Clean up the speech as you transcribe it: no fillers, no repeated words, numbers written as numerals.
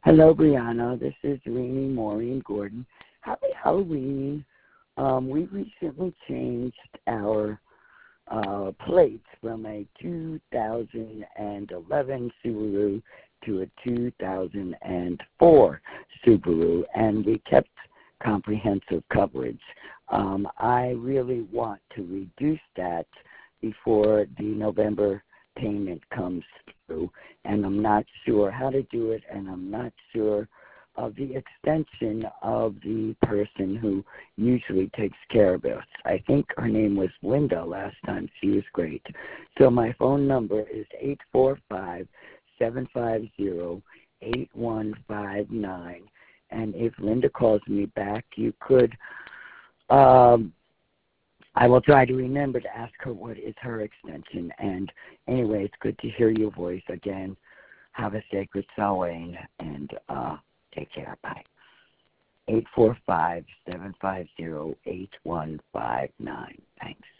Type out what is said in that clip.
Hello, Brianna. This is Renee Maureen Gordon. Happy Halloween. We recently changed our plates from a 2011 Subaru to a 2004 Subaru, and we kept comprehensive coverage. I really want to reduce that before the November payment comes through, and I'm not sure how to do it, and I'm not sure of the extension of the person who usually takes care of us. I think her name was Linda last time. She was great. So my phone number is 845-750-8159, and if Linda calls me back, you could I will try to remember to ask her what is her extension. And anyway, it's good to hear your voice again. Have a sacred Samhain, and take care. Bye. 845-750-8159. Thanks.